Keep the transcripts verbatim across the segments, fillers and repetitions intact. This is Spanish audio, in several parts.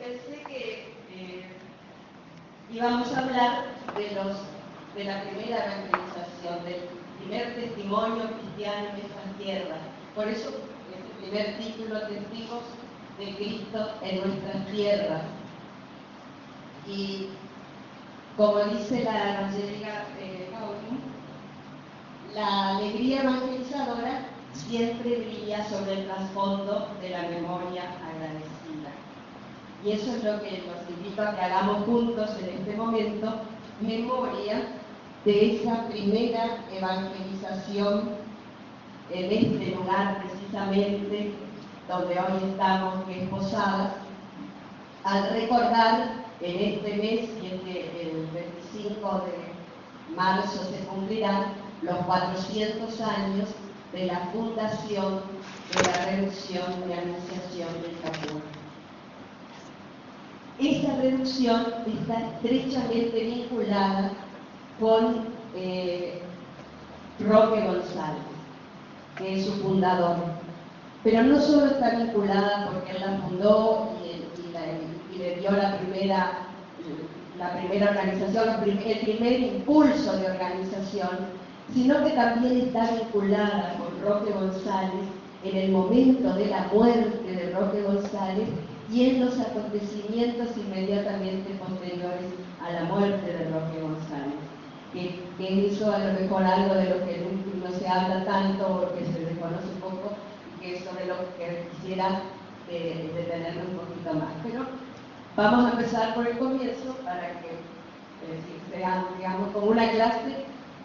pensé que eh, íbamos a hablar de, los, de la primera evangelización, del primer testimonio cristiano en estas tierras. Por eso, el primer título, Testigos de Cristo en nuestras tierras. Y como dice la evangélica eh, Pauli, la alegría evangelizadora siempre brilla sobre el trasfondo de la memoria agradecida. Y eso es lo que nos invito a que hagamos juntos en este momento, memoria de esa primera evangelización en este lugar precisamente donde hoy estamos, que es Posadas, al recordar en este mes, y este, el veinticinco de marzo se cumplirán los cuatrocientos años de la fundación de la reducción de Anunciación del Capur. Esta reducción está estrechamente vinculada con eh, Roque González, que es su fundador. Pero no solo está vinculada porque él la fundó y, y, la, y le dio la primera, la primera organización, el primer impulso de organización, sino que también está vinculada con Roque González en el momento de la muerte de Roque González y en los acontecimientos inmediatamente posteriores a la muerte de Roque González. Que, que hizo a lo mejor algo de lo que no, no se habla tanto o que se desconoce un poco, y que es sobre lo que quisiera eh, detenerme un poquito más. Pero vamos a empezar por el comienzo para que eh, sea, digamos, como una clase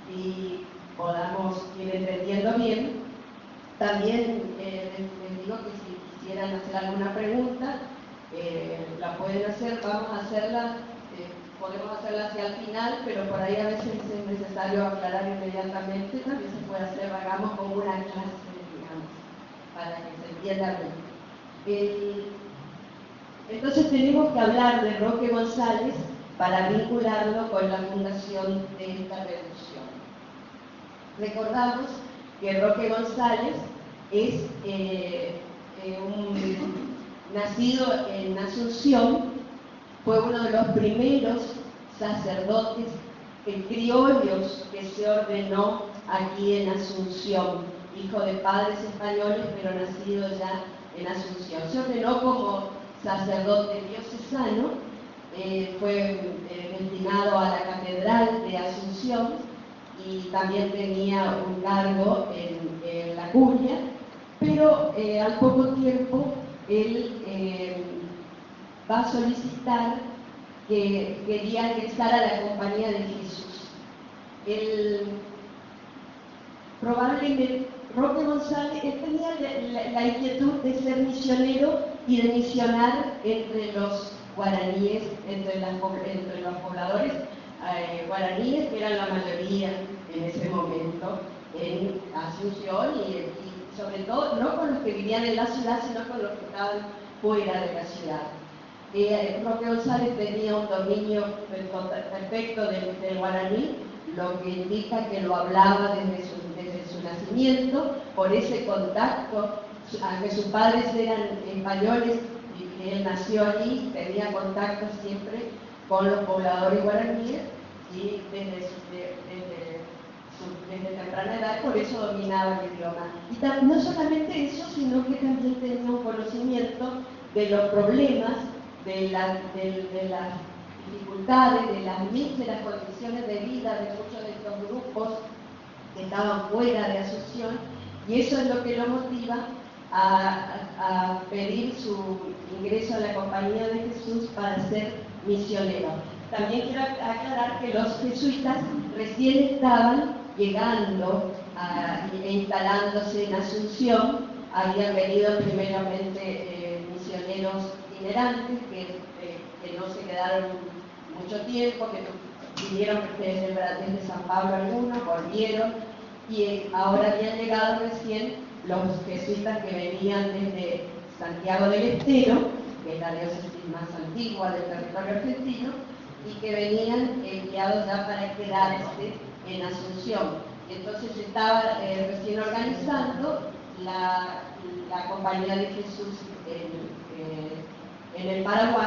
y podamos ir entendiendo bien. También eh, les, les digo que si quisieran hacer alguna pregunta, eh, la pueden hacer, vamos a hacerla, eh, podemos hacerla hacia el final, pero por ahí a veces es necesario aclarar inmediatamente, también se puede hacer, hagamos como una clase, digamos, para que se entienda bien. El, entonces tenemos que hablar de Roque González para vincularlo con la fundación de esta reducción. Recordamos que Roque González es eh, eh, un, nacido en Asunción, fue uno de los primeros sacerdotes criollos que se ordenó aquí en Asunción, hijo de padres españoles, pero nacido ya en Asunción. Se ordenó como sacerdote diocesano, eh, fue eh, destinado a la Catedral de Asunción y también tenía un cargo en, en la curia, pero eh, al poco tiempo él eh, va a solicitar que quería ingresar a la Compañía de Jesús. Él, probablemente, Roque González él tenía la, la, la inquietud de ser misionero y de misionar entre los guaraníes, entre, las, entre los pobladores eh, guaraníes, que eran la mayoría en ese momento en Asunción y, y sobre todo no con los que vivían en la ciudad, sino con los que estaban fuera de la ciudad. Eh, Roque González tenía un dominio perfecto del, del guaraní, lo que indica que lo hablaba desde su, desde su nacimiento, por ese contacto, aunque sus padres eran españoles y él nació allí, tenía contacto siempre con los pobladores guaraníes y desde su, de, desde su desde temprana edad, por eso dominaba el idioma. Y no solamente eso, sino que también tenía un conocimiento de los problemas, de, la, de, de las dificultades, de las míseras condiciones de vida de muchos de estos grupos que estaban fuera de Asunción, y eso es lo que lo motiva a, a, a pedir su ingreso a la Compañía de Jesús para ser misionero. También quiero aclarar que los jesuitas recién estaban llegando a, e instalándose en Asunción. Habían venido primeramente eh, misioneros itinerantes que, eh, que no se quedaron mucho tiempo, que vinieron desde, desde San Pablo algunos, volvieron, y ahora habían llegado recién los jesuitas que venían desde Santiago del Estero, que es la diócesis más antigua del territorio argentino, y que venían enviados ya para quedarse en Asunción. Entonces estaba eh, recién organizando la, la Compañía de Jesús en, eh, en el Paraguay,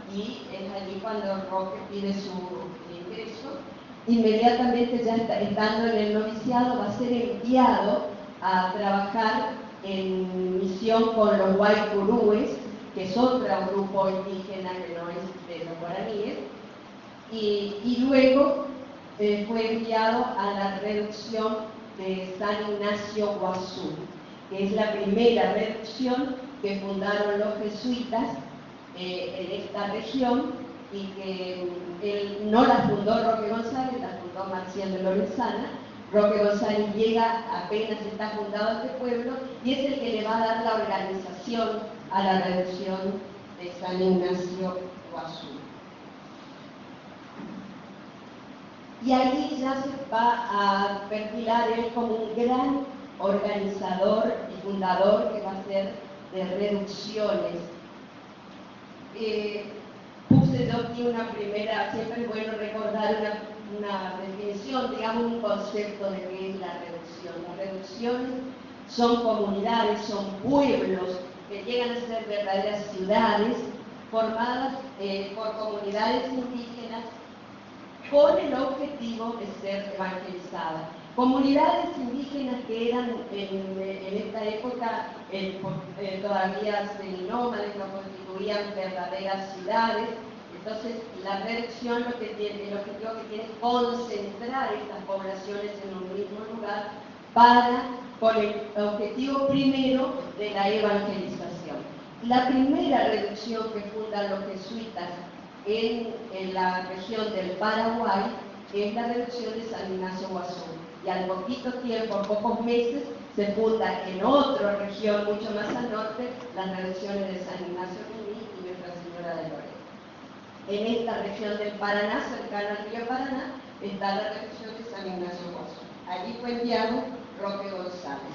y es allí cuando Roque pide su ingreso. Inmediatamente, ya está, estando en el noviciado, va a ser enviado a trabajar en misión con los Guaycurúes, que es otro grupo indígena que no es de los guaraníes, y, y luego eh, fue enviado a la reducción de San Ignacio Guazú, que es la primera reducción que fundaron los jesuitas eh, en esta región, y que él no la fundó Roque González, la fundó Marcial de Lorenzana. Roque González llega, apenas está fundado este pueblo, y es el que le va a dar la organización a la reducción de San Ignacio Guazú. Y allí ya se va a perfilar él como un gran organizador y fundador que va a ser de reducciones. Eh, puse yo aquí una primera, siempre es bueno recordar una, una definición, digamos un concepto de qué es la reducción. Las reducciones son comunidades, son pueblos que llegan a ser verdaderas ciudades formadas eh, por comunidades indígenas con el objetivo de ser evangelizadas. Comunidades indígenas que eran en, en esta época eh, eh, todavía seminómades, no constituían verdaderas ciudades. Entonces, la reducción lo que tiene, el objetivo que tiene es concentrar estas poblaciones en un mismo lugar para, con el objetivo primero de la evangelización. La primera reducción que fundan los jesuitas en, en la región del Paraguay es la reducción de San Ignacio Guazú. Y al poquito tiempo, a pocos meses, se funda en otra región mucho más al norte las reducciones de San Ignacio Runí y Nuestra Señora de Loreto. En esta región del Paraná, cercana al río Paraná, está la reducción de San Ignacio Guazú. Allí fue enviado Roque González.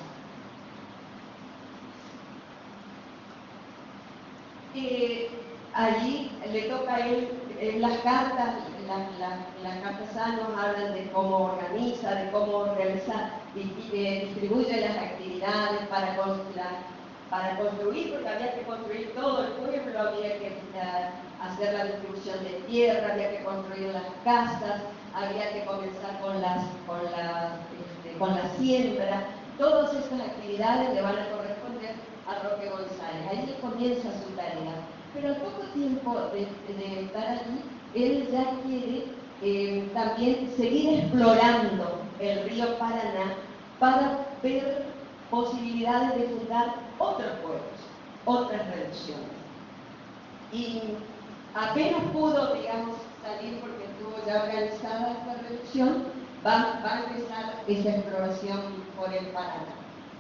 Eh, allí le toca a él, en las cartas, las, las, las cartas A nos hablan de cómo organiza, de cómo realiza, distribuye las actividades para, para construir, porque había que construir todo el pueblo, había que uh, hacer la distribución de tierra, había que construir las casas, había que comenzar con, las, con, la, este, con la siembra. Todas estas actividades le van a corresponder a Roque González. Ahí comienza su tarea. Pero al poco tiempo de, de estar allí, él ya quiere eh, también seguir explorando el río Paraná para ver posibilidades de fundar otros pueblos, otras reducciones. Y apenas pudo, digamos, salir porque estuvo ya organizada esta reducción, va, va a empezar esa exploración por el Paraná.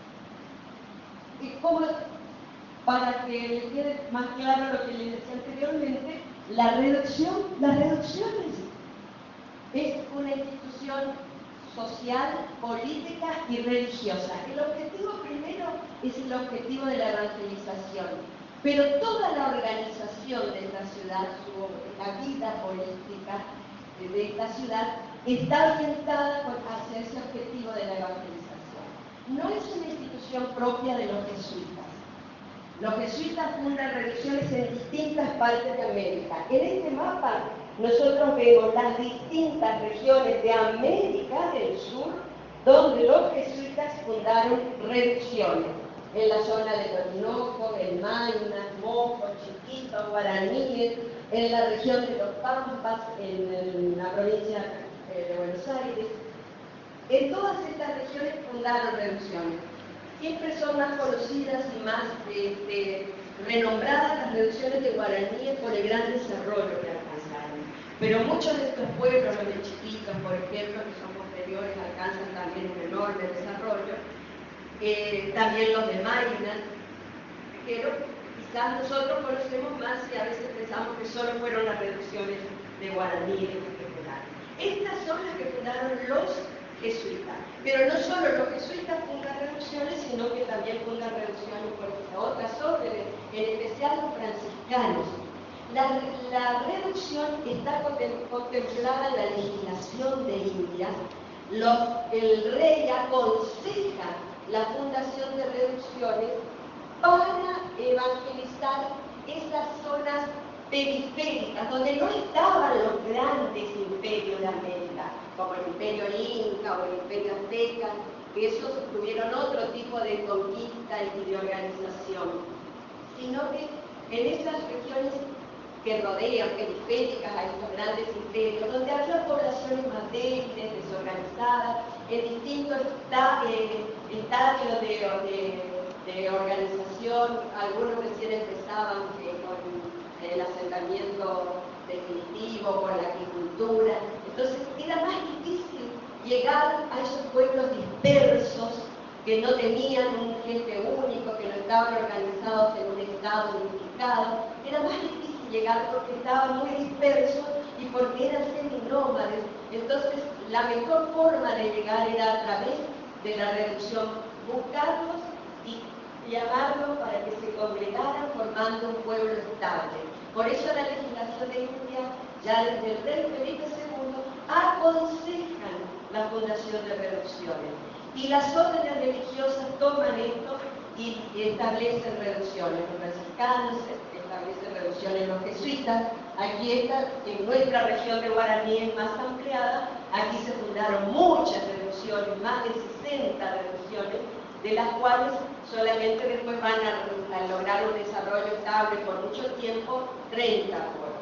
¿Y cómo? Para que le quede más claro lo que les decía anteriormente, la reducción, las reducciones es una institución social, política y religiosa. El objetivo primero es el objetivo de la evangelización, pero toda la organización de esta ciudad, la vida política de esta ciudad, está orientada hacia ese objetivo de la evangelización. No es una institución propia de los jesuitas. Los jesuitas fundan religiones en distintas partes de América. En este mapa nosotros vemos las distintas regiones de América del Sur donde los jesuitas fundaron religiones. En la zona de Orinoco, el Maina, Moco, Chiquito, Guaraníes, en la región de los Pampas, en, en la provincia de Buenos Aires. En todas estas regiones fundaron religiones. Siempre son más conocidas y más este, renombradas las reducciones de guaraníes por el gran desarrollo que alcanzaron. Pero muchos de estos pueblos, los de Chiquitos, por ejemplo, que son posteriores, alcanzan también un enorme desarrollo. Eh, también los de Maina, pero quizás nosotros conocemos más y a veces pensamos que solo fueron las reducciones de guaraníes que fundaron. Estas son las que fundaron los jesuitas. Pero no solo los jesuitas fundan reducciones, sino que también fundan reducciones por otras órdenes, en especial los franciscanos. La, la reducción está contemplada en la legislación de India. Los, el rey aconseja la fundación de reducciones para evangelizar esas zonas periféricas, donde no estaban los grandes imperios de América, como el imperio inca o el imperio azteca, que esos tuvieron otro tipo de conquista y de organización, sino que en esas regiones que rodean, periféricas a estos grandes imperios, donde había poblaciones más débiles, desorganizadas, en distintos esta, eh, estadios de, de, de organización. Algunos recién empezaban eh, con el asentamiento definitivo, con la agricultura. Entonces era más difícil llegar a esos pueblos dispersos que no tenían un jefe único, que no estaban organizados en un estado unificado. Era más difícil llegar porque estaban muy dispersos y porque eran seminómades. Entonces la mejor forma de llegar era a través de la reducción, buscarlos y llamarlos para que se congregaran formando un pueblo estable. Por eso la legislación de India, ya desde el rey Felipe segundo, aconsejan la fundación de reducciones. Y las órdenes religiosas toman esto y, y establecen reducciones. Los franciscanos establecen reducciones, los jesuitas. Aquí está, en nuestra región de Guaraní es más ampliada. Aquí se fundaron muchas reducciones, más de sesenta reducciones, de las cuales solamente después van a, a lograr un desarrollo estable por mucho tiempo, treinta.